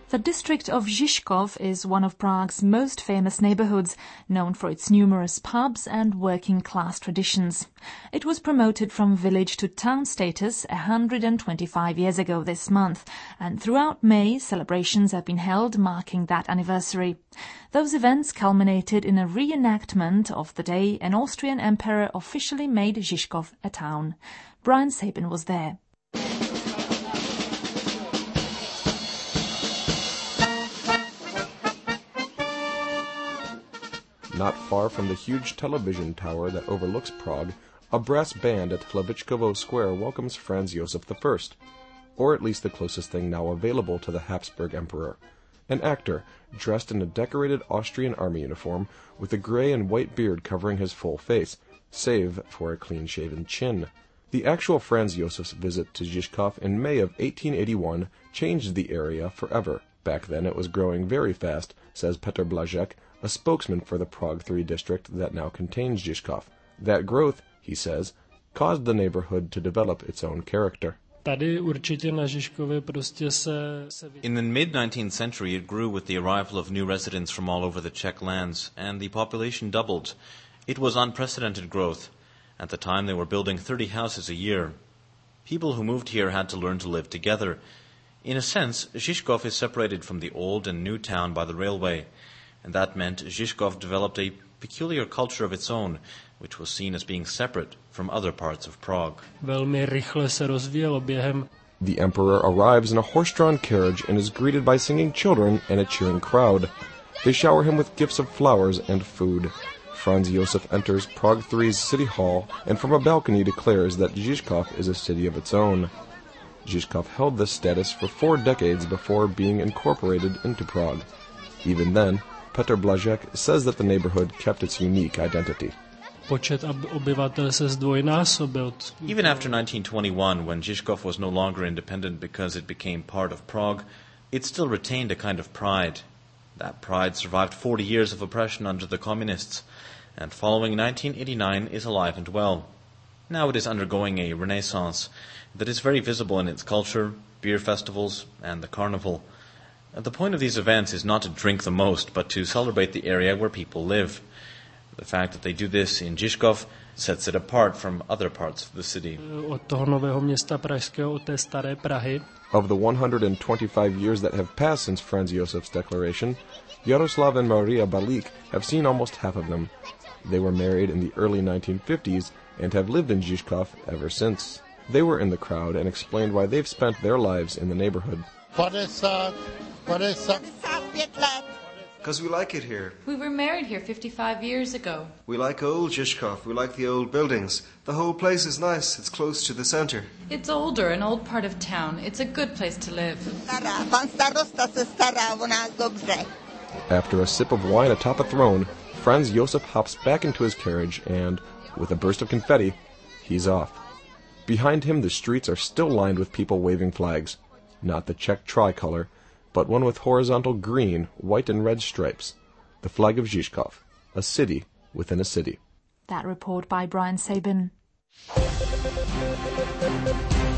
The district of Žižkov is one of Prague's most famous neighborhoods, known for its numerous pubs and working-class traditions. It was promoted from village to town status 125 years ago this month, and throughout May, celebrations have been held marking that anniversary. Those events culminated in a reenactment of the day an Austrian emperor officially made Žižkov a town. Brian Sabin was there. Not far from the huge television tower that overlooks Prague, a brass band at Hlavičkovo Square welcomes Franz Josef I, or at least the closest thing now available to the Habsburg Emperor. An actor, dressed in a decorated Austrian army uniform, with a gray and white beard covering his full face, save for a clean-shaven chin. The actual Franz Josef's visit to Žižkov in May of 1881 changed the area forever. Back then it was growing very fast, says Petr Blažek, a spokesman for the Prague 3 district that now contains Žižkov. That growth, he says, caused the neighborhood to develop its own character. In the mid-19th century, it grew with the arrival of new residents from all over the Czech lands, and the population doubled. It was unprecedented growth. At the time, they were building 30 houses a year. People who moved here had to learn to live together. In a sense, Žižkov is separated from the old and new town by the railway, and that meant Žižkov developed a peculiar culture of its own, which was seen as being separate from other parts of Prague. The emperor arrives in a horse-drawn carriage and is greeted by singing children and a cheering crowd. They shower him with gifts of flowers and food. Franz Josef enters Prague 3's city hall and from a balcony declares that Žižkov is a city of its own. Žižkov held this status for 4 decades before being incorporated into Prague. Even then, Petr Blažek says that the neighborhood kept its unique identity. Even after 1921, when Žižkov was no longer independent because it became part of Prague, it still retained a kind of pride. That pride survived 40 years of oppression under the communists, and following 1989 is alive and well. Now it is undergoing a renaissance that is very visible in its culture, beer festivals, and the carnival. The point of these events is not to drink the most, but to celebrate the area where people live. The fact that they do this in Žižkov sets it apart from other parts of the city. Of the 125 years that have passed since Franz Josef's declaration, Yaroslav and Maria Balik have seen almost half of them. They were married in the early 1950s and have lived in Žižkov ever since. They were in the crowd and explained why they've spent their lives in the neighborhood. Because we like it here. We were married here 55 years ago. We like old Žižkov. We like the old buildings. The whole place is nice. It's close to the center. It's older, an old part of town. It's a good place to live. After a sip of wine atop a throne, Franz Josef hops back into his carriage and, with a burst of confetti, he's off. Behind him, the streets are still lined with people waving flags. Not the Czech tricolor, but one with horizontal green, white, and red stripes. The flag of Žižkov, a city within a city. That report by Brian Sabin.